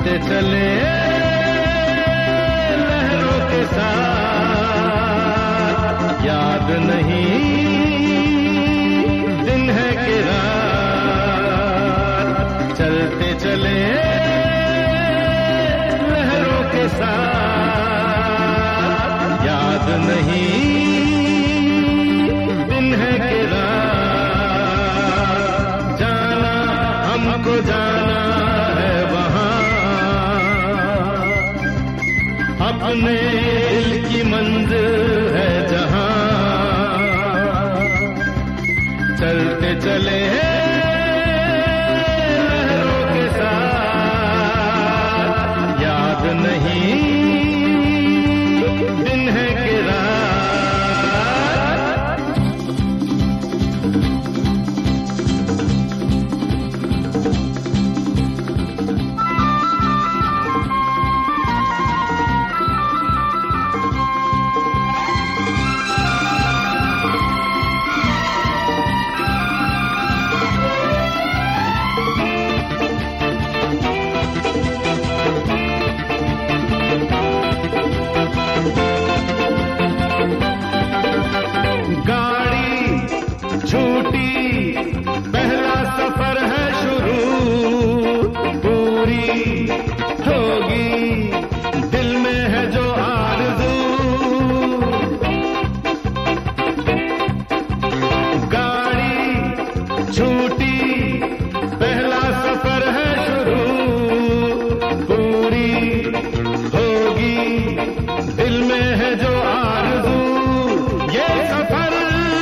चलते चले लहरों के साथ, याद नहीं दिन है कि रात। चलते चले लहरों के साथ, याद नहीं दिन है कि रात। जाना हमको जाना है वहाँ, अपने दिल की मंजिल है जहाँ। चलते चले लहरों के साथ, याद नहीं दिन है कि छूटी पहला सफर है शुरू, पूरी होगी दिल में है जो आरज़ू। गाड़ी छूटी पहला सफर है शुरू, पूरी होगी दिल में है जो आरज़ू। ये सफर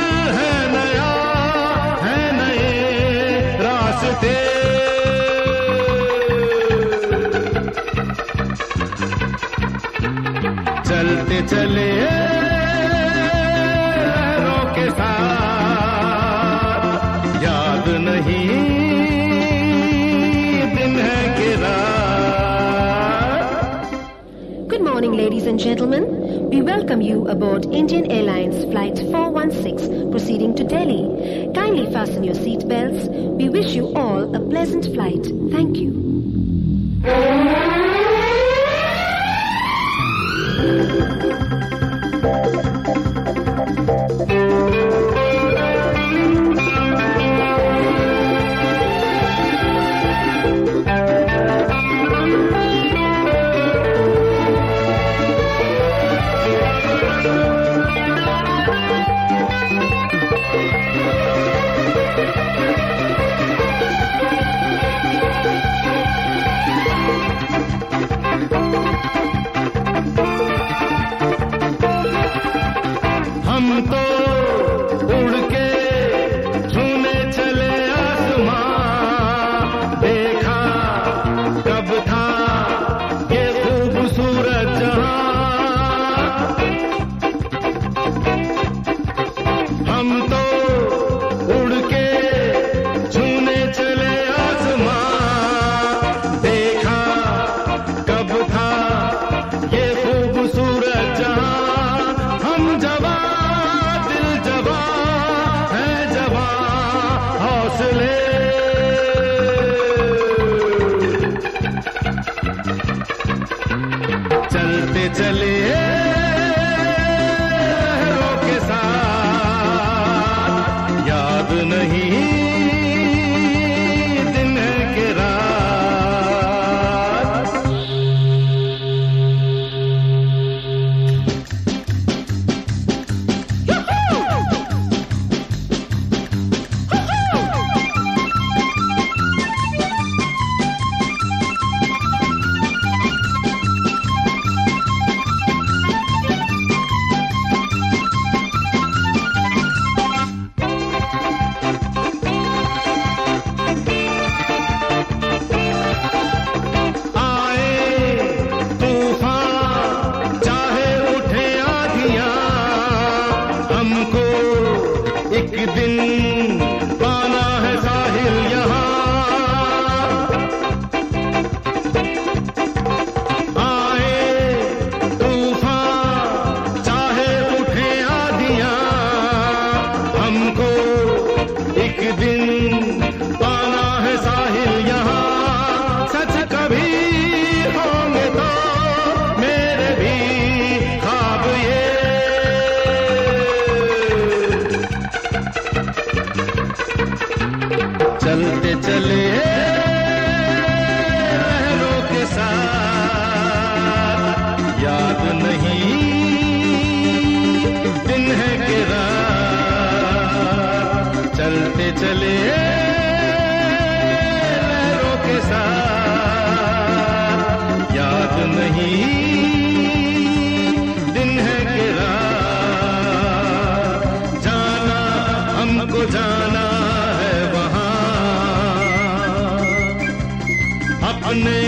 चलते चले लहरों के साथ, याद नहीं दिन है कि रात। Good morning, ladies and gentlemen. We welcome you aboard Indian Airlines Flight 416 proceeding to Delhi. Kindly fasten your seat belts. We wish you all a pleasant flight. Thank you. हम तो उड़ के छूने चले आसमां, देखा कब था ये खूबसूरत जहां। हम तो उड़ के छूने चले आसमां, देखा कब था ये खूबसूरत जहां। हम जवां चलते चले लहरों के साथ, याद नहीं दिन है कि रात। एक दिन पाना है साहिल यहाँ, आए तूफान चाहे उठे आंधियाँ, हमको एक दिन पाना है साहिल यहाँ। सच कभी चलते चले लहरों के साथ, याद नहीं दिन है कि रात, चलते चले लहरों के साथ, याद नहीं दिन है कि रात, जाना हमको जाना है वहां अपने